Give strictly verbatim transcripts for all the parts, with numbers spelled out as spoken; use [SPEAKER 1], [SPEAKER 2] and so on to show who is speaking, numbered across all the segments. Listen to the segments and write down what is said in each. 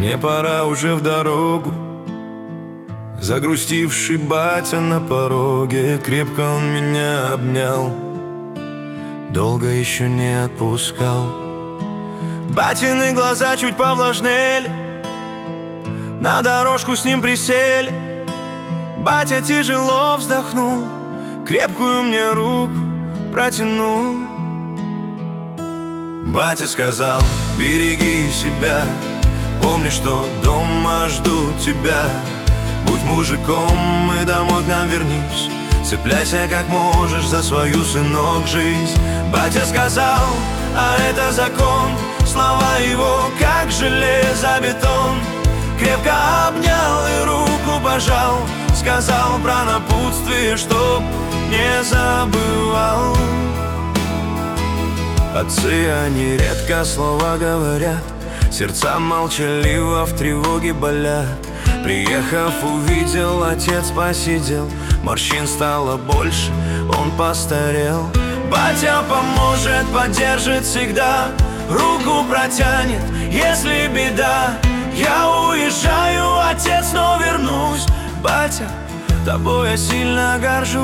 [SPEAKER 1] мне пора уже в дорогу. Загрустивший батя на пороге, крепко он меня обнял, долго еще не отпускал. Батины глаза чуть повлажнели, на дорожку с ним присели. Батя тяжело вздохнул, крепкую мне руку протянул. Батя сказал: береги себя, помни, что дома ждут тебя. Будь мужиком и домой к нам вернись, цепляйся как можешь за свою, сынок, жизнь. Батя сказал, а это закон, слова его как железобетон. Крепко обнял и руку пожал, сказал про напутствие, чтоб не забывал. Отцы, они редко слова говорят, сердца молчаливо в тревоге болят. Приехав, увидел, отец посидел, морщин стало больше, он постарел. Батя поможет, поддержит всегда, руку протянет, если беда. Я уезжаю, отец, но вернусь. Батя, тобой я сильно горжусь.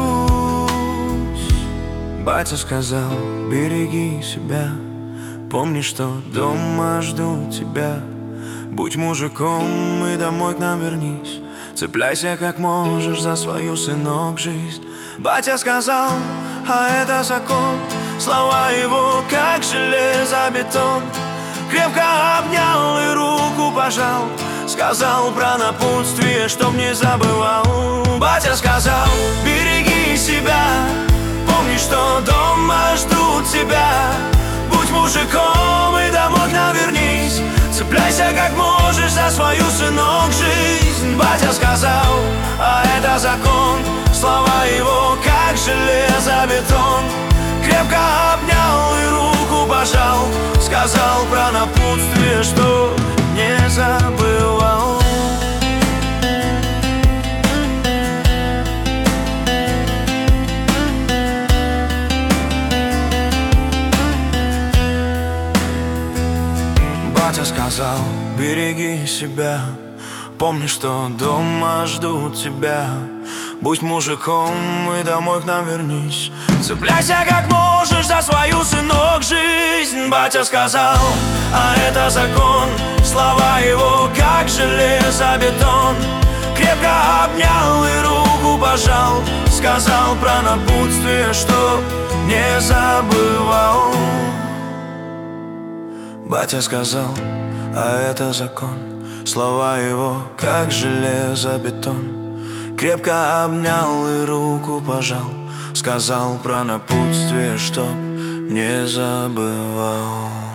[SPEAKER 1] Батя сказал: береги себя, помни, что дома ждут тебя. Будь мужиком и домой к нам вернись, цепляйся как можешь за свою, сынок, жизнь. Батя сказал, а это закон, слова его как железобетон. Крепко обнял и руку пожал, сказал про напутствие, чтоб не забывал. Батя сказал: береги себя, помни, что дома ждут тебя. Будь мужиком и домой к нам вернись, цепляйся как можешь за свою, сынок, жизнь. Батя сказал, а это закон, слова его как железобетон. Крепко обнял и руку пожал, сказал про напутствие, что не забывал. Батя сказал: береги себя, помни, что дома ждут тебя. Будь мужиком и домой к нам вернись, цепляйся как можешь за свою, сынок, жизнь. Батя сказал, а это закон, слова его как железобетон. Крепко обнял и руку пожал, сказал про напутствие, что не забывал. Батя сказал, а это закон, слова его как железобетон. Крепко обнял и руку пожал, сказал про напутствие, чтоб не забывал.